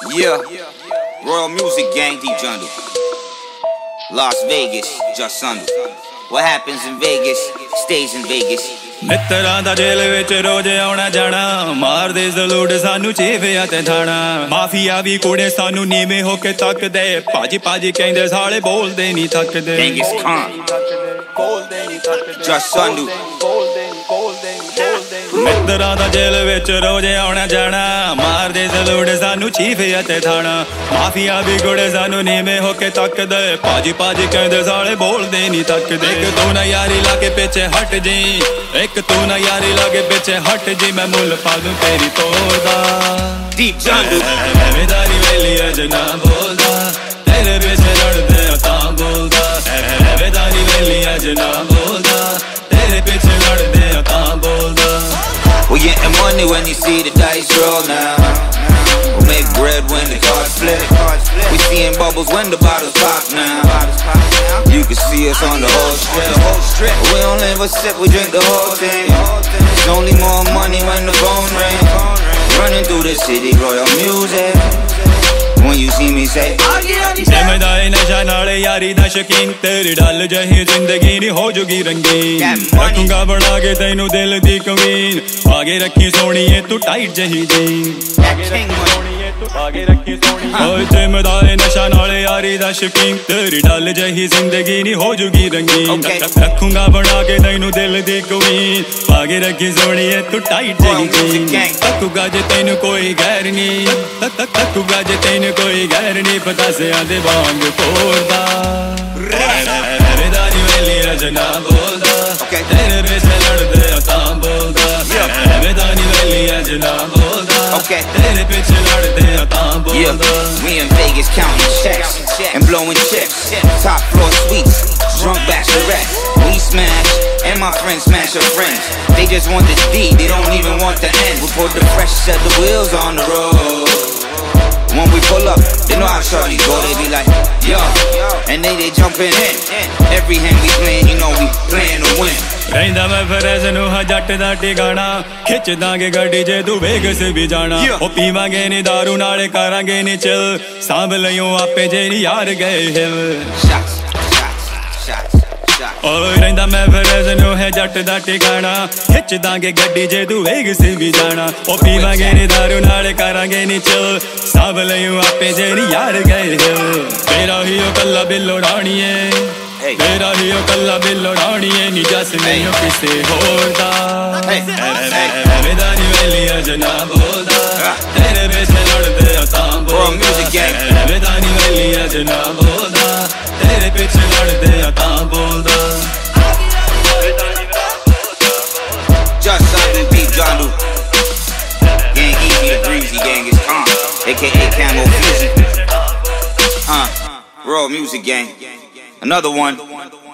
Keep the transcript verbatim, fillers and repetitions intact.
Yeah, Royal Music Gang, D Jungle. Las Vegas, just Sunday. What happens in Vegas, stays in Vegas. ਮਿੱਤਰਾਂ ਦਾ ਜੇਲ੍ਹ ਵਿੱਚ ਰੋਜ਼ ਆਉਣਾ ਜਾਣਾ, ਮਾਰਦੇ ਜ਼ਲੂੜ ਸਾਨੂੰ ਚੀਵਿਆਂ ਤੇ ਥਾਣਾ। ਮਾਫੀਆ ਵੀ ਕੁੜੇ ਸਾਨੂੰ ਨੀਵੇਂ ਹੋ ਕੇ ਤੱਕਦੇ, ਭਾਜੀ ਭਾਜੀ ਕਹਿੰਦੇ ਸਾਲੇ ਬੋਲਦੇ ਨਹੀਂ ਥੱਕਦੇ। Genghis Khan, just Sunday. ਮਿੱਤਰਾਂ ਦਾ ਜੇਲ੍ਹ ਵਿੱਚ ਰੋਜ਼ ਆਉਣਾ ਜਾਣਾ, ਮਾਰਦੇ ਜ਼ਲੂੜ ਸਾਨੂੰ ਚੀਵਿਆਂ ਤੇ ਥਾਣਾ। ਮਾਫੀਆ ਵੀ ਕੁੜੇ ਸਾਨੂੰ ਨੀਵੇਂ ਹੋ ਕੇ ਤੱਕਦੇ, ਭਾਜੀ ਭਾਜੀ ਕਹਿੰਦੇ ਸਾਲੇ ਬੋਲਦੇ ਨਹੀਂ ਥੱਕਦੇ। ਇੱਕ ਤੂੰ ਨਾ ਯਾਰੀ ਲਾ ਕੇ ਪਿੱਛੇ ਹਟ ਜੀ, ਇੱਕ ਤੂੰ ਨਾ ਯਾਰੀ ਲਾਗੇ ਪਿੱਛੇ ਹਟ ਜੀ, ਮੈਂ ਮੁੱਲ ਪਾ ਦੂੰ ਤੇਰੀ ਤੋੜਦਾ। Deep Jungle, ਐਵੇਦਾਰੀ ਵੇਲੀ ਅਜ ਨਾ ਬੋਲਦਾ, ਤੇਰੇ ਪਿੱਛੇ ਲੜਦੇ ਆ ਤਾਂ ਬੋਲਦਾ। ਐਵੇਦਾਰੀ ਵੇਲੀ ਅਜ ਨਾ ਬੋਲਦਾ, ਤੇਰੇ ਪਿੱਛੇ ਲੜਦੇ ਆ ਤਾਂ ਬੋਲਦਾ। we getting money when you see the dice roll now. We make bread when the cards flip. We seeing bubbles when the bottles pop now. You can see us on the whole strip. We don't live a sip, we drink the whole thing. It's only more money when the phone rings. Running through the city, Royal Music. When you see me say, ਜਿਮਦਾ ਏ ਨਸ਼ਾ ਨਾਲ ਯਾਰੀ ਦਾ ਸ਼ਕੀਨ, ਤੇਰੀ ਡੱਲ ਜਹੀ ਜ਼ਿੰਦਗੀ ਨੀ ਹੋ ਜੂਗੀ ਰੰਗੀਨ। ਰੱਖੂੰਗਾ ਬਣਾ ਕੇ ਤੈਨੂੰ ਦਿਲ ਦੀ ਕਮੀਨ, ਆਗੇ ਰੱਖੀ ਸੋਹਣੀਏ ਤੂੰ ਟਾਈਟ ਜਹੀ ਜੀਨ। ਆਗੇ ਰੱਖੀ ਸੋਹਣੀ ਓਏ, ਜਿਮਦਾ ਏ ਨਸ਼ਾ ਨਾਲ ਯਾਰੀ ਦਾ ਸ਼ਕੀਨ, ਤੇਰੀ ਡੱਲ ਜਹੀ ਜ਼ਿੰਦਗੀ ਨੀ ਹੋ ਜੂਗੀ ਰੰਗੀਨ। ਰੱਖੂੰਗਾ ਬਣਾ ਕੇ ਤੈਨੂੰ ਦਿਲ ਦੀ ਕਮੀਨ, ਆਗੇ ਰੱਖੀ ਸੋਹਣੀਏ ਤੂੰ ਟਾਈਟ ਜਹੀ ਜੀਨ। ਤੱਕੂਗਾ ਜੇ ਤੈਨੂੰ ਕੋਈ ਗੈਰ ਨੀ, ਤੱਕੂਗਾ ਜੇ ਤੈਨੂੰ ਕੋਈ ਗੈਰ ਨੀ, ਪਤਾਸਿਆਂ ਦੇ ਵਾਂਗ ਤੋੜਦਾ। ਐਵੇਦਾਰੀ ਵੇਲੀ ਅਜ ਨਾ ਬੋਲਦਾ, ਤੇਰੇ ਪਿੱਛੇ ਲੜਦੇ ਆ ਤਾਂ ਬੋਲਦਾ। ਐਵੇਦਾਰੀ ਵੇਲੀ ਅਜ ਨਾ ਬੋਲਦਾ, ਤੇਰੇ ਪਿੱਛੇ ਲੜਦੇ ਆ ਤਾਂ ਬੋਲਦਾ। We in Vegas counting checks and blowing chips, top floor suites, drunk bachelorettes. We smash and my friends smash her friends. They just want the D, they don't even want the end. We put the fresh set the wheels on the road. When we pull up, they know how shorty go. They be like, yo, and they they jumping in. Every hand we playing, you know we playing to win. ਰਹਿੰਦਾ ਮੈਂ ਫਰਜ਼ ਨੂੰ ਹਾਂ ਜੱਟ ਦਾ ਟਿਕਾਣਾ, ਖਿੱਚ ਦਾਂਗੇ ਗੱਡੀ ਜੇ ਤੂੰ ਵੇਗਸ ਵੀ ਜਾਣਾ। ਉਹ ਪੀਵਾਂਗੇ ਨੀ ਦਾਰੂ ਨਾਲੇ ਕਰਾਂਗੇ ਨੀ ਚਿਲ, ਸਾਂਭ ਲਈਓ ਆਪੇ ਜੇ ਨੀ ਯਾਰ ਗਏ ਹਿਲ। ਓਏ ਰਹਿੰਦਾ ਮੈਂ ਫਰਜ਼ ਨੂੰ ਹੈ ਜੱਟ ਦਾ ਟਿਕਾਣਾ, ਖਿੱਚ ਦਾਂਗੇ ਗੱਡੀ ਜੇ ਤੂੰ ਵੇਗਸ ਵੀ ਜਾਣਾ। ਉਹ ਪੀਵਾਂਗੇ ਨੀ ਦਾਰੂ ਨਾਲੇ ਕਰਾਂਗੇ ਨੀ ਚਿਲ, ਸਾਂਭ ਲਈਓ ਆਪੇ ਜੇ ਨੀ ਯਾਰ ਗਏ ਹਿਲ। ਤੇਰਾ ਹੀ ਉਹ ਕੱਲਾ ਬਿੱਲੋ ਰਾਣੀਏ, ਤੇਰਾ ਹੀ ਉਹ ਕੱਲਾ ਬਿੱਲੋ ਰਾਣੀਏ, ਨੀ ਜਸ ਨਹੀਂ ਕਿਸੇ ਹੋਰ ਦਾ। ਐਵੇਦਾਰੀ ਵੇਲੀ ਅਜ ਨਾ ਬੋਲਦਾ, ਤੇਰੇ ਪਿੱਛੇ ਲੜਦੇ ਆ ਤਾਂ ਬੋਲਦਾ। ਐਵੇਦਾਰੀ ਵੇਲੀ ਅਜ ਨਾ ਬੋਲਦਾ, ਤੇਰੇ ਪਿੱਛੇ ਲੜਦੇ ਆ ਤਾਂ ਬੋਲਦਾ। Just Sunday, D Jungle. Gang Easy the Breezy, Genghis Khan, aka Camo Fizzy. Uh, Royal Music Gang. Another one.